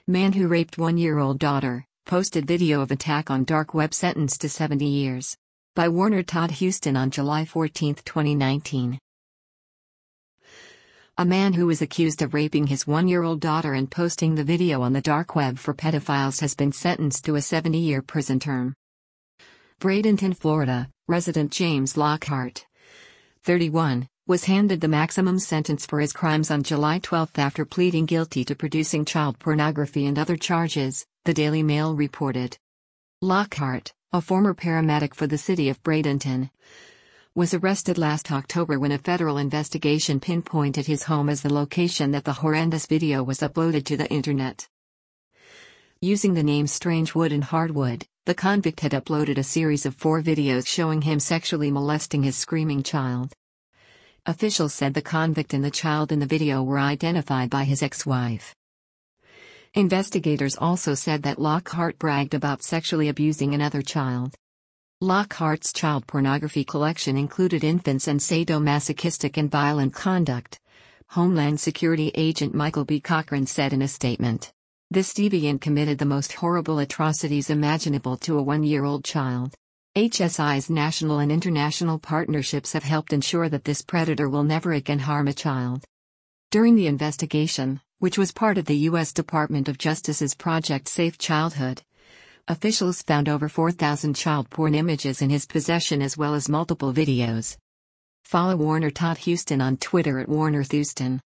Man who raped one-year-old daughter, posted video of attack on dark web sentenced to 70 years. By Warner Todd Huston on July 14, 2019. A man who was accused of raping his one-year-old daughter and posting the video on the dark web for pedophiles has been sentenced to a 70-year prison term. Bradenton, Florida, resident James Lockhart, 31, was handed the maximum sentence for his crimes on July 12 after pleading guilty to producing child pornography and other charges, the Daily Mail reported. Lockhart, a former paramedic for the city of Bradenton, was arrested last October when a federal investigation pinpointed his home as the location that the horrendous video was uploaded to the internet. Using the names Strangewood and Hardwood, the convict had uploaded a series of 4 videos showing him sexually molesting his screaming child. Officials said the convict and the child in the video were identified by his ex-wife. Investigators also said that Lockhart bragged about sexually abusing another child. Lockhart's child pornography collection included infants and sadomasochistic and violent conduct, Homeland Security Agent Michael B. Cochran said in a statement. This deviant committed the most horrible atrocities imaginable to a 1-year-old child. HSI's national and international partnerships have helped ensure that this predator will never again harm a child. During the investigation, which was part of the U.S. Department of Justice's Project Safe Childhood, officials found over 4,000 child porn images in his possession as well as multiple videos. Follow Warner Todd Huston on Twitter at WarnerThuston.